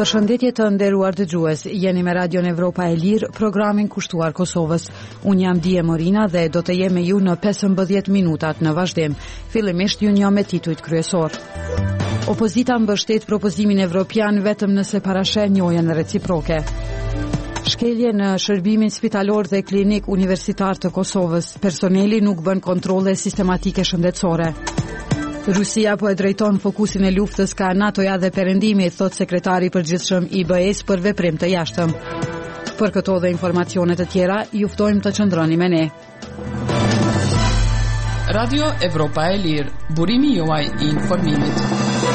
Përshëndetje të nderuar dëgjues, jeni me Radion Evropa e Lirë, programin kushtuar Kosovës. Unë jam Dije Morina dhe do të jem me ju në 15 minutat në vazhdim. Fillimisht ju njoh me titujt kryesor. Opozita mbështet propozimin evropian vetëm nëse parasheh njohjen reciproke. Shkelje në shërbimin spitalor dhe klinik universitar të Kosovës. Personeli nuk bën kontrolle sistematike shëndetësore. Rusia po e drejton fokusin e luftës ka NATO-ja dhe perëndimi, thot sekretari i përgjithshëm i BE-s për veprim të jashtëm. Për këto dhe informacione të tjera, ju ftojmë të qëndroni me ne. Radio Evropa e Lirë, burimi juaj i informimit.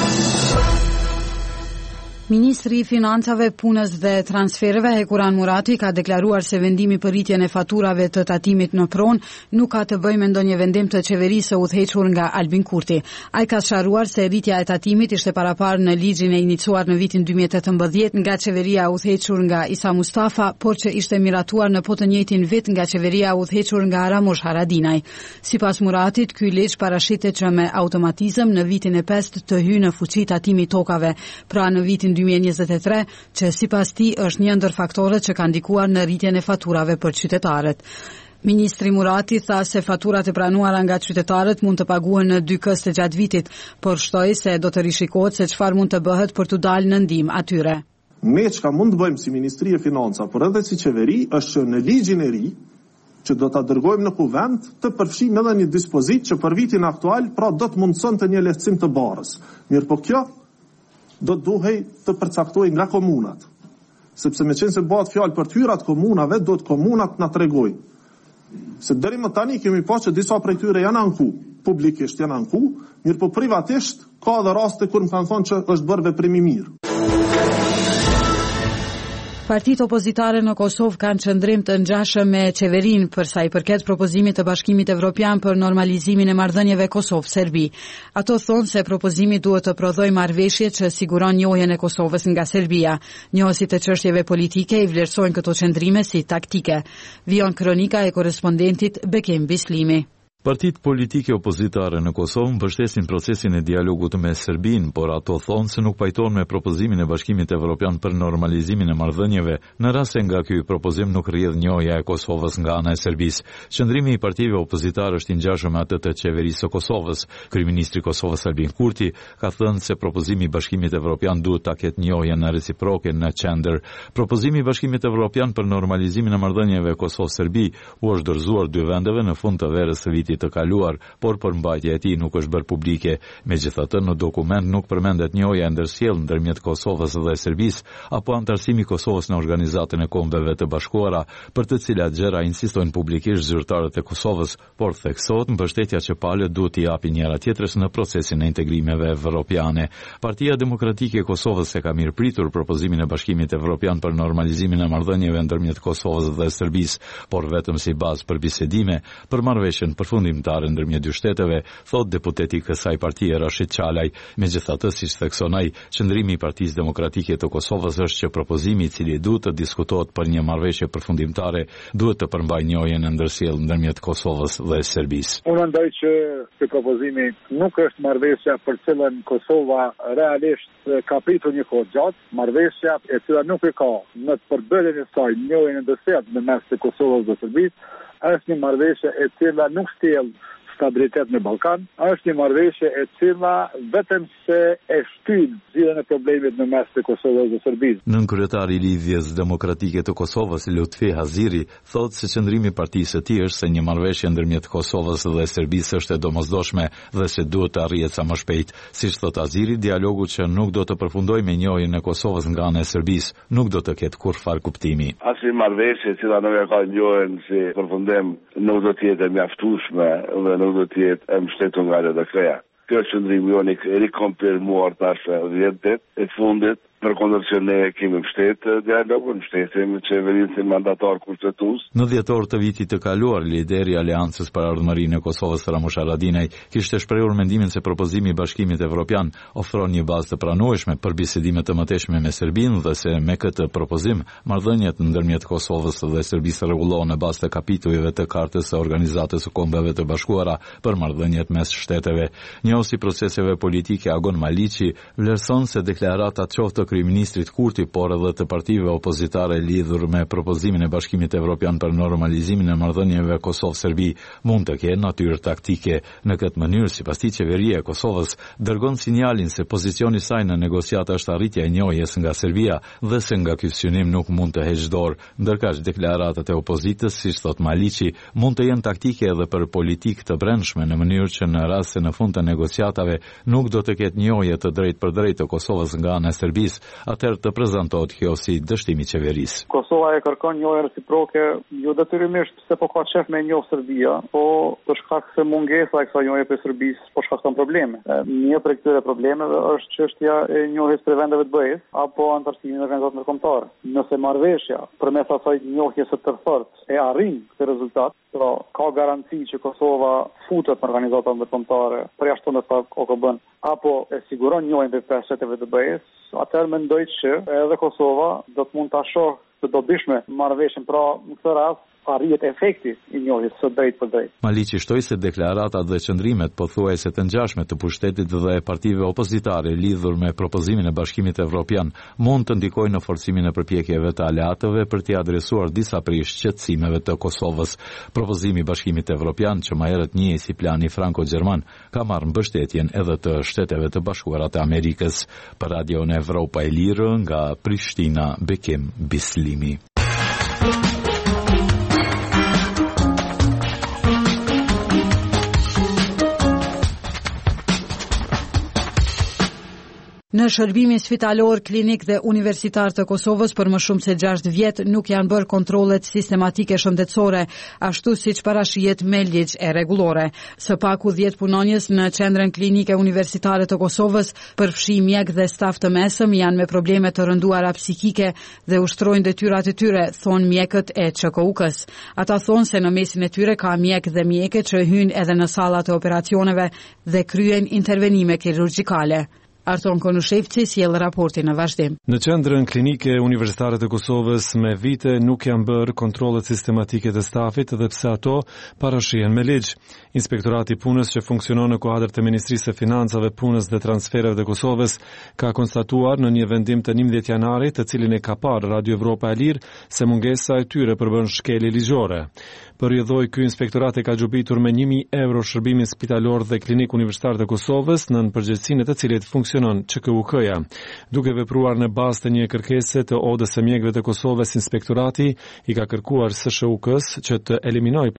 Ministri i Financave, Punës dhe Transfereve Hekuran Murati ka deklaruar se vendimi për rritjen e faturave të tatimit në pronë nuk ka të bëjë me ndonjë vendim të qeverisë së udhëhequr nga Albin Kurti. Ai ka sqaruar se rritja e tatimit ishte paraparë në ligjin e iniciuar në vitin 2018 nga qeveria udhëhequr nga Isa Mustafa, por që ishte miratuar në po të njëjtin vit nga qeveria udhëhequr nga Ramush Haradinaj. Sipas Muratit, ky ligj parashitet që me automatizëm në vitin e 5 të hyjë në fuqi tatimi tokave, pra në vitin 2023, që sipas tij është një ndër faktorët që kanë ndikuar në rritjen e faturave për qytetarët. Ministri Murati tha se faturat e pranuara nga qytetarët mund të paguhen në 2 këste gjatë vitit, por shtoi se do të rishikohet se çfarë mund të bëhet për t'u dalë në ndihmë atyre. Ne çka mund të bëjmë si Ministri e Financa, por edhe si qeveri, është që në ligjin e ri që do ta dërgojmë në kuvend të përfshijmë edhe një dispozitë që për vitin aktual pra do të mundsonte një lehtësim të barrës. Mirë, po kjo do të duhej të përcaktoj nga komunat. Sepse me qenë se bëhet fjalë për hyrat komunave, do të komunat na tregojnë. Se deri më tani kemi pasur që disa prej tyre janë anku, publikisht janë anku, mirë po privatisht ka edhe raste kur më kanë thonë që është bërë veprim i mirë. Partitë opozitare në Kosovë kanë qëndrim të ngjashëm me qeverinë për sa i përket propozimit të Bashkimit Evropian për normalizimin e marrëdhënieve Kosovë-Serbi. Ato thonë se propozimi duhet të prodhojë marrëveshje që siguron njohjen e Kosovës nga Serbia. Njohësit e çështjeve politike i vlerësojnë këto qëndrime si taktike. Vion kronika e korrespondentit Bekem Bislimi. Partitë politike opozitare në Kosovë mbështesin procesin e dialogut me Serbinë, por ato thonë se nuk pajtohen me propozimin e Bashkimit Evropian për normalizimin e marrëdhënieve, në rast se nga ky propozim nuk rrjedh njohja e Kosovës nga ana e Serbisë. Qëndrimi i partive opozitare është i ngjashëm me atë të qeverisë së Kosovës. Kryeministri i Kosovës Albin Kurti ka thënë se propozimi i Bashkimit Evropian duhet ta ketë njohjen reciproke në qendër. Propozimi i Bashkimit Evropian për normalizimin e marrëdhënieve Kosovë-Serbi u është dorëzuar 2 vendeve në fund të verës së vitit të kaluar, por përmbajtja e tij nuk është bërë publike. Megjithatë, në dokument nuk përmendet njohja e ndërsjellë ndërmjet Kosovës dhe Serbisë apo antarësimi i Kosovës në Organizatën e Kombeve të Bashkuara, për të cilat gjëra insistojnë publikisht zyrtarët e Kosovës, por theksohet mbështetja që palët duhet t'i japi njëra tjetrës në procesin e integrimeve evropiane. Partia Demokratike e Kosovës e ka mirëpritur propozimin e Bashkimit Evropian për normalizimin e marrëdhënieve ndërmjet Kosovës dhe Serbisë, por vetëm si bazë për bisedime për marrëveshjen përfundimtare ndërmjet 2 shteteve, thot deputeti i kësaj partie Rashid Çalaj. Megjithatë, siç thekson ai, qëndrimi i Partisë Demokratike të Kosovës është që propozimi i cili duhet të diskutohet për një marrëveshje përfundimtare duhet të përmbajë njohjen e ndërsjellë ndërmjet Kosovës dhe Serbisë. Unë mendoj që ky propozimi nuk është marrëveshja për cilën Kosova realisht ka pritur një kohë gjatë, marrëveshja e cila nuk e ka në të përbërjen e saj njohjen e ndërsjellë në mes të Kosovës dhe Serbisë, është një marrëveshje e cila nuk sjell stabilitet në Ballkan, është një marrëveshje e cila vetëm se e shtyn zgjidhjen e problemit në mes të Kosovës dhe Serbisë. Nënkryetari i Lidhjes Demokratike të Kosovës, Lutfi Haziri, thotë se qëndrimi i partisë së tij është se një marrëveshje ndërmjet Kosovës dhe Serbisë është e domosdoshme dhe se duhet të arrihet sa më shpejt. Siç thot Haziri, dialogu që nuk do të përfundojë me njohjen e Kosovës nga ana e Serbisë nuk do të ketë kurrë kuptimi. Asnjë marrëveshje që cila nuk e ka njohjen si përfundim nuk do të jetë mjaftueshme dhe nuk do të jetë e mbështetur nga LDK-ja. Kjo qëndrimi jonë i rikonfirmuar tash 10 ditë e fundit, përkundër që ne kemi mbështetë dialogun, mbështesim qeverinë si mandatar kushtetues. Në dhjetor të vitit të kaluar, lideri i Aleancës për Ardhmërinë e Kosovës Ramush Haradinaj kishte shprehur mendimin se propozimi i Bashkimit Evropian ofron një bazë të pranueshme për bisedime të mëtejshme me Serbinë dhe se me këtë propozim marrëdhëniet ndërmjet Kosovës dhe Serbisë rregullohen në bazë të kapitujve të Kartës së Organizatës së Kombeve të Bashkuara për marrëdhëniet mes shteteve. Njësi proceseve politike Agon Maliqi vlerëson se deklaratat qoftë kryeministrit Kurti, por edhe të partive opozitare lidhur me propozimin e Bashkimit Evropian për normalizimin e marrëdhënieve Kosovë-Serbi mund të kenë natyrë taktike. Në këtë mënyrë, sipas tij, qeveria e Kosovës dërgon sinjalin se pozicioni i saj në negociata është arritja e njohjes nga Serbia dhe se nga ky synim nuk mund të heqë dorë, ndërkaq deklaratat e opozitës, siç thot Maliqi, mund të jenë taktike edhe për politikë të brendshme, në mënyrë që në rast se në fund të negociatave nuk do të ketë njohje të drejtë për drejtë të Kosovës nga ana e Serbisë, atëherë të prezantohet kjo si dështim i qeverisë. Kosova e kërkon njohje reciproke, jo detyrimisht se po ka qef me njohë Serbia, po për shkak se mungesa e kësaj njohje për Serbisë po shkakton probleme. Një prej këtyre problemeve është çështja e njohjes për vendeve të BE-s apo antarësimin e organizatave ndërkombëtare. Nëse marrëveshja përmes asaj njohjes së tërfortë e arrin këtë rezultat, pra ka garanci që Kosova futet në organizata ndërkombëtare përjashton sa OKB-n apo e siguron njohjen për pesheteve të BE-s, atëherë mendoj që edhe Kosova do të mund ta shohë të dobishme marrëveshjen, pra në këtë rast arrihet efekti i njohjes së drejtë për drejtë. Maliqi shtoi se deklaratat dhe qëndrimet pothuajse të ngjashme të pushtetit dhe partive opozitare lidhur me propozimin e Bashkimit Evropian mund të ndikojnë në forcimin e përpjekjeve të aleatëve për t'i adresuar disa prej shqetësimeve të Kosovës. Propozimi i Bashkimit Evropian, që më herët njihej si plani franko-gjerman, ka marrë mbështetjen edhe të Shteteve të Bashkuara të Amerikës. Për Radion Evropa e Lirë nga Prishtina, Bekim Bislimi. Në shërbimin spitalor, klinik dhe universitar të Kosovës për më shumë se 6 vjet nuk janë bërë kontrollet sistematike shëndetësore, ashtu siç parashihet me ligj e rregullore. Së paku 10 punonjës në qendrën klinike universitare të Kosovës, përfshi mjek dhe staf të mesëm, janë me probleme të rënduara psikike dhe ushtrojnë detyrat e tyre, thonë mjekët e ÇKUK-s. Ata thonë se në mesin e tyre ka mjek dhe mjeke që hyjnë edhe në sallat e operacioneve dhe kryen intervenime kirurgjikale. Arton Konushevci sjell raportin në vazhdim. Në qendrën klinike universitare të Kosovës me vite nuk janë bërë kontrollet sistematike të stafit dhe pse ato parashihen me ligj. Inspektorati i punës që funksionon në kuadër të Ministrisë së Financave, Punës dhe Transfereve të Kosovës ka konstatuar në një vendim të 11 janarit, të cilin e ka parë Radio Evropa e Lirë, se mungesa e tyre përbën shkelje ligjore. Përjedhoi ky inspektorat e ka gjubitur me 1.000 euro shërbimin spitalor dhe klinik universitar të Kosovës, në përgjegjësinë të cilit funksionon ÇKUK-ja. Duke vepruar në bazë të një kërkese të Odës së mjekëve të Kosovës, inspektorati i ka kërkuar SSHUK-s që të eliminojë